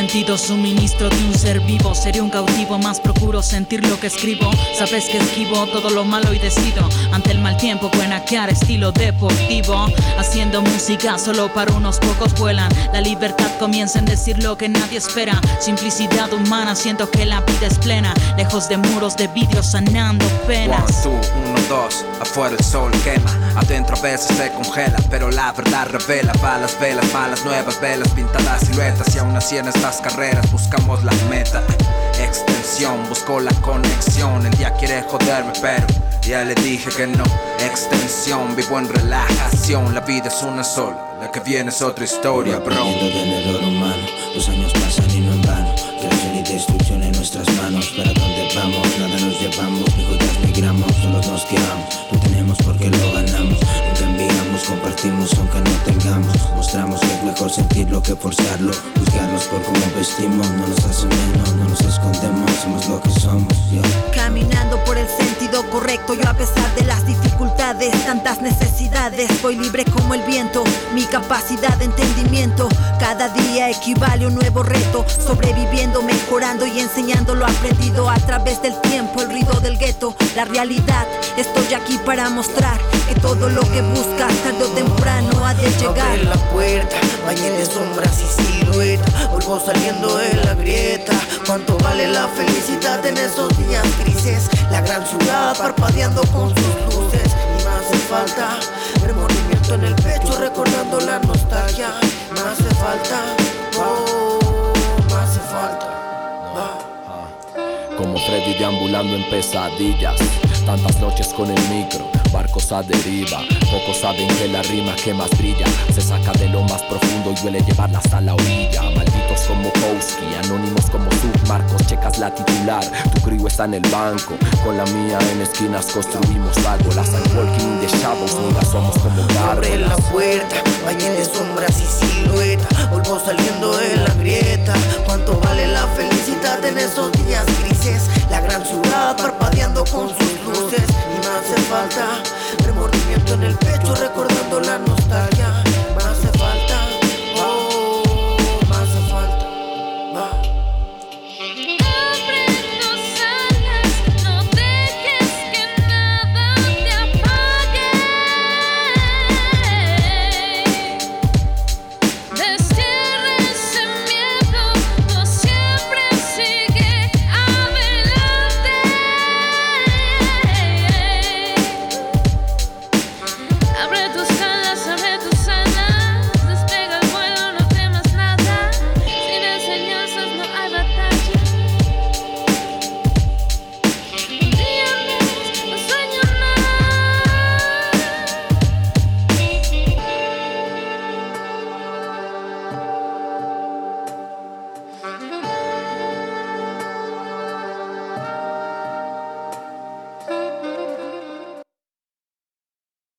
sentido, suministro de un ser vivo. Seré un cautivo, más procuro sentir lo que escribo. Sabes que esquivo todo lo malo y decido ante el mal tiempo buenaquear estilo deportivo. Haciendo música solo para unos pocos vuelan. La libertad comienza en decir lo que nadie espera. Simplicidad humana, siento que la vida es plena. Lejos de muros de vidrio sanando penas. 1, 2, afuera el sol quema. Adentro a veces se congela, pero la verdad revela. Balas, velas, malas, nuevas velas, pintadas siluetas. Y aún así en estas carreras buscamos la meta. Extensión, busco la conexión. El día quiere joderme, pero ya le dije que no. Extensión, vivo en relajación. La vida es una sola, la que viene es otra historia, bro. Aprendiendo del error humano, los años pasan y no en vano. Creación y destrucción en nuestras manos. ¿Para dónde vamos? Nada nos llevamos, ni joyas ni gramos. Solos nos quedamos, lo tenemos porque lo ganamos. Nunca enviamos, compartimos aunque no tengamos. Mostramos que es mejor sentirlo que forzarlo. Juzgarnos por cómo vestimos, no nos hace menos, no nos escondemos, somos lo que somos, yo. Caminando por el sentido correcto, yo a pesar de las dificultades, tantas necesidades, voy libre como el viento. Mi capacidad de entendimiento cada día equivale a un nuevo reto. Sobreviviendo, mejorando y enseñando lo aprendido a través del tiempo, el ruido del gueto, la realidad. Estoy aquí para mostrar que todo lo que buscas tarde o temprano ha de llegar. Abre la puerta, bañé de sombras y silueta. Vuelvo saliendo de la grieta. ¿Cuánto vale la felicidad en esos días grises? La gran ciudad parpadeando con sus luces. Y me hace falta remordimiento en el pecho, recordando la nostalgia. Me hace falta, oh, me hace falta. Como Freddy deambulando en pesadillas. Tantas noches con el micro, barcos a deriva. Pocos saben que la rima que más brilla se saca de lo más profundo y duele llevarlas a la orilla. Malditos como Kowski, anónimos como Submarcos. Checas la titular, tu crew está en el banco. Con la mía en esquinas construimos algo. Las I'm walking in the shadows, nunca somos como Abre la gárgolas. puerta, bañé de sombras y silueta. Vuelvo saliendo de la grieta. ¿Cuánto vale la felicidad en esos días grises? La gran ciudad parpadeando con sus luces. Y me hace falta remordimiento en el pecho, recordando la nostalgia.